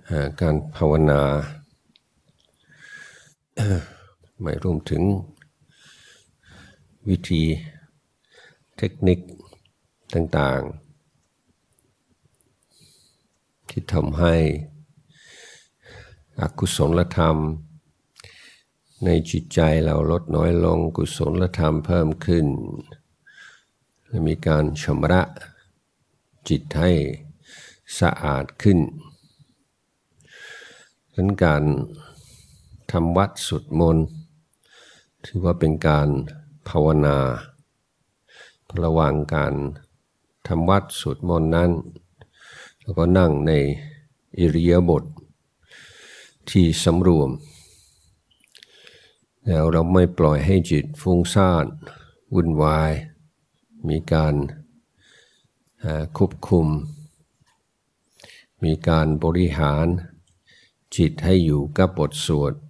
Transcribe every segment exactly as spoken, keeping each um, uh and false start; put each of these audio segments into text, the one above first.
การภาวนาหมายรวมถึงวิธีเทคนิคต่างๆที่ทำให้อกุศลธรรมในจิตใจเราลดน้อยลงกุศลธรรมเพิ่มขึ้นและมีการชำระจิตให้สะอาดขึ้นดังนั้นการทำวัดสวดมนต์ถือว่าเป็นการภาวนาระหว่างการทำวัดสวดมนต์นั้นแล้วก็นั่งในอิริยาบถที่สำรวมแล้วเราไม่ปล่อยให้จิตฟุ้งซ่านวุ่นวายมีการควบคุมมีการบริหารจิตให้อยู่กับบทสวด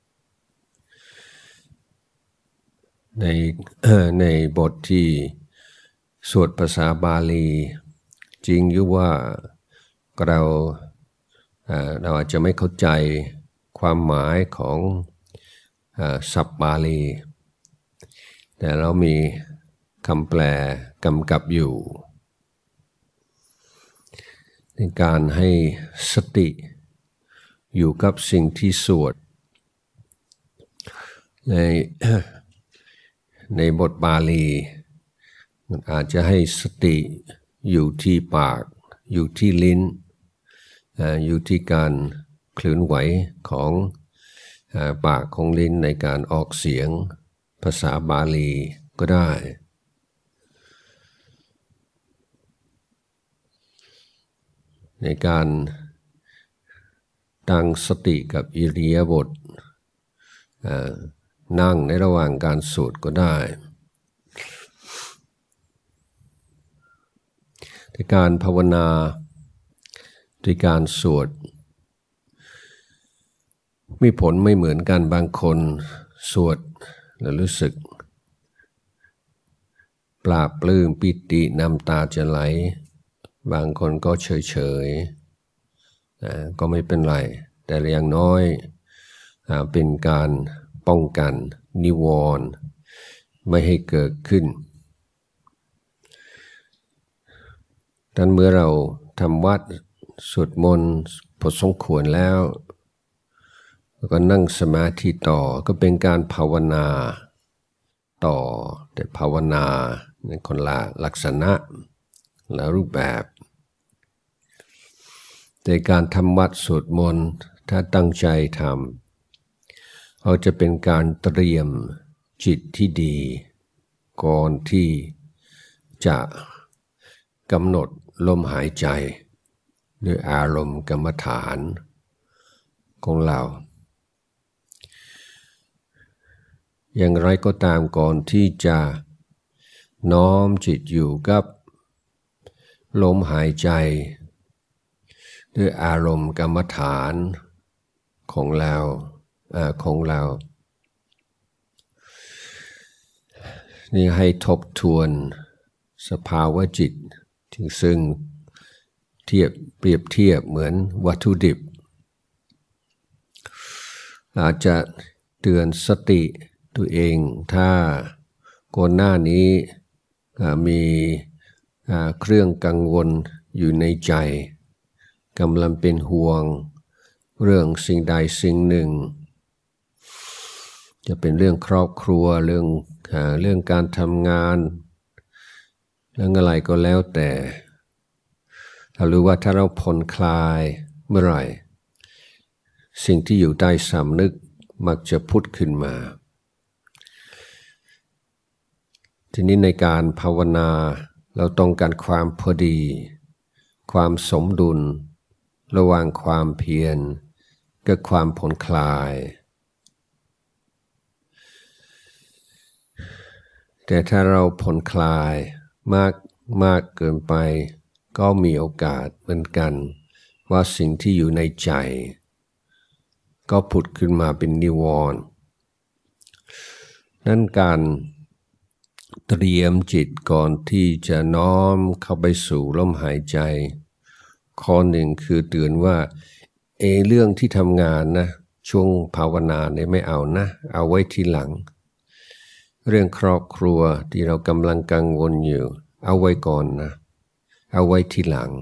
ในในบทที่สวดภาษาบาลีจริงอยู่ว่าเราเราอาจจะไม่เข้าใจความหมายของศัพท์บาลีแต่เรามีคำแปลกำกับอยู่ในการให้สติอยู่กับสิ่งที่สวดในในบทบาลีมันอาจจะให้สติอยู่ที่ปากอยู่ที่ลิ้นอยู่ที่การเคลื่อนไหวของปากของลิ้นในการออกเสียงภาษาบาลีก็ได้ในการตั้งสติกับอิริยาบถนั่งในระหว่างการสวดก็ได้ในการภาวนาด้วยการสวดมีผลไม่เหมือนกันบางคนสวดแล้วรู้สึกปลาบปลื้มปิติน้ำตาจะไหลบางคนก็เฉยๆก็ไม่เป็นไรแต่อย่างน้อยเป็นการป้องกันนิวรณ์ไม่ให้เกิดขึ้นดังนั้นเมื่อเราทำวัดสวดมนต์พอสมควรแล้วแล้วก็นั่งสมาธิต่อก็เป็นการภาวนาต่อแต่ภาวนาในคนละลักษณะและรูปแบบแต่การทำวัดสวดมนต์ถ้าตั้งใจทำเขาจะเป็นการเตรียมจิตที่ดีก่อนที่จะกำหนดลมหายใจด้วยอารมณ์กรรมฐานของเราอย่างไรก็ตามก่อนที่จะน้อมจิตอยู่กับลมหายใจด้วยอารมณ์กรรมฐานของเราของเรานี่ให้ทบทวนสภาวะจิตซึ่งเทียบเปรียบเทียบเหมือนวัตถุดิบอาจจะเตือนสติตัวเองถ้าก่อนหน้านี้มีเครื่องกังวลอยู่ในใจกำลังเป็นห่วงเรื่องสิ่งใดสิ่งหนึ่งจะเป็นเรื่องครอบครัวเรื่องเรื่องการทำงานเรื่องอะไรก็แล้วแต่ถ้ารู้ว่าถ้าเราผ่อนคลายเมื่อไหร่สิ่งที่อยู่ใต้สำนึกมักจะพุทธขึ้นมาทีนี้ในการภาวนาเราต้องการความพอดีความสมดุลระหว่างความเพียรกับความผ่อนคลายแต่ถ้าเราผ่อนคลายมากมากเกินไปก็มีโอกาสเหมือนกันว่าสิ่งที่อยู่ในใจก็ผุดขึ้นมาเป็นนิวรณ์นั่นการเตรียมจิตก่อนที่จะน้อมเข้าไปสู่ลมหายใจข้อหนึ่งคือเตือนว่าเอเรื่องที่ทำงานนะช่วงภาวนาเนี่ยไม่เอานะเอาไว้ทีหลังเรื่องครอบครัวที่เรากำลังกังวลอยู่เอาไว้ก่อนนะเอาไว้ทีหลัง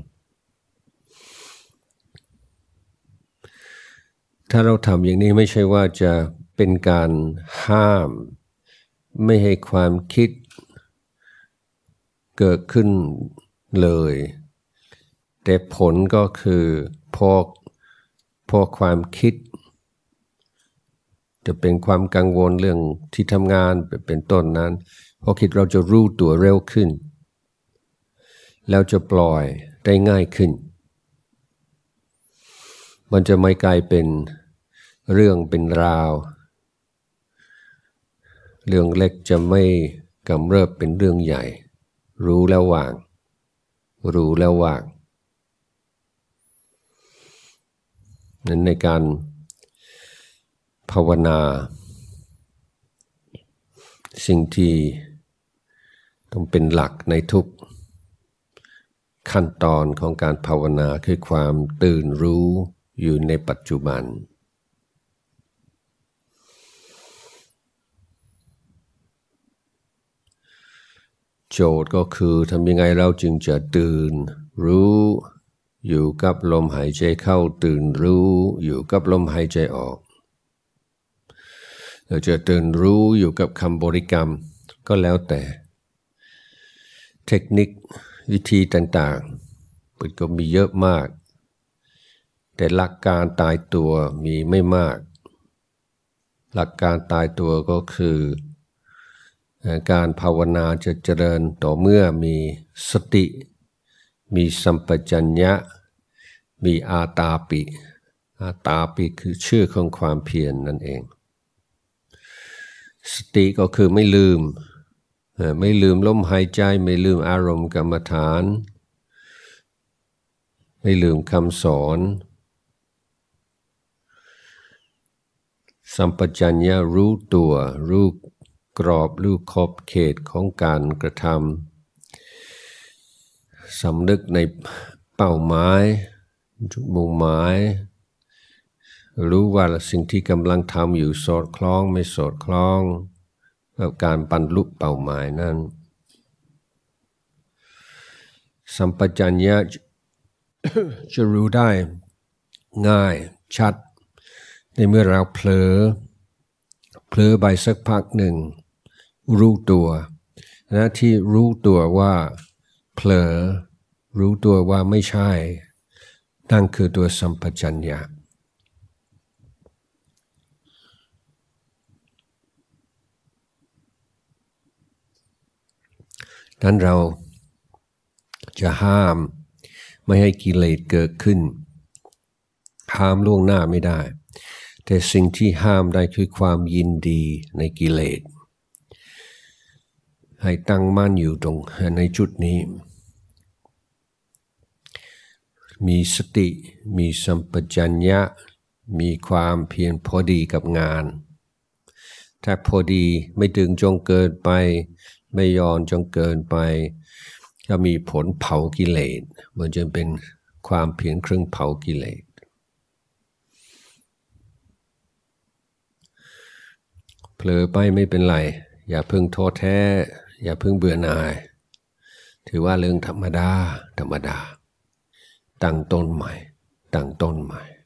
ถ้าเราทำอย่างนี้ไม่ใช่ว่าจะเป็นการห้ามไม่ให้ความคิดเกิดขึ้นเลยแต่ผลก็คือพอพอความคิดจะเป็นความกังวลเรื่องที่ทำงานเป็นต้นนั้นพอคิดเราจะรู้ตัวเร็วขึ้นแล้วจะปล่อยได้ง่ายขึ้นมันจะไม่กลายเป็นเรื่องเป็นราวเรื่องเล็กจะไม่กำเริบเป็นเรื่องใหญ่รู้แล้ววางรู้แล้ววางนั้นในการภาวนาสิ่งที่ต้องเป็นหลักในทุกขั้นตอนของการภาวนาคือความตื่นรู้อยู่ในปัจจุบันโจทย์ก็คือทำยังไงเราจึงจะตื่นรู้อยู่กับลมหายใจเข้าตื่นรู้อยู่กับลมหายใจออกเราจะตื่นรู้อยู่กับคำบริกรรมก็แล้วแต่เทคนิควิธีต่างๆมันก็มีเยอะมากแต่หลักการตายตัวมีไม่มากหลักการตายตัวก็คือการภาวนาจะเจริญต่อเมื่อมีสติมีสัมปชัญญะมีอาตาปิอาตาปิคือชื่อของความเพียร น, นั่นเองสติก็คือไม่ลืมไม่ลืมลมหายใจไม่ลืมอารมณ์กรรมฐานไม่ลืมคำสอนสัมปชัญญะรู้ตัวรู้กรอบรู้ขอบเขตของการกระทำสำนึกในเป้าหมายมุ่งหมายรู้ว่าสิ่งที่กำลังทำอยู่สอดคล้องไม่สอดคล้องกับการบรรลุเป้าหมายนั้นสัมปชัญญะ จะรู้ได้ง่ายชัดในเมื่อเราเผลอเผลอไปสักพักหนึ่งรู้ตัวนะที่รู้ตัวว่าเผลอรู้ตัวว่าไม่ใช่นั่นคือตัวสัมปชัญญะนั้นเราจะห้ามไม่ให้กิเลสเกิดขึ้นห้ามล่วงหน้าไม่ได้แต่สิ่งที่ห้ามได้คือความยินดีในกิเลสให้ตั้งมั่นอยู่ตรงในจุดนี้มีสติมีสัมปชัญญะมีความเพียรพอดีกับงานถ้าพอดีไม่ดึงจงเกินไปไม่ย่อนจงเกินไปก็มีผลเผากิเลสมันจะเป็นความเพียรเครื่องเผากิเลสเผลอไปไม่เป็นไรอย่าเพิ่งท้อแท้อย่าเพิ่งเบื่อหน่ายถือว่าเรื่องธรรมดาธรรมดาตั้งต้นใหม่ตั้งต้นใหม่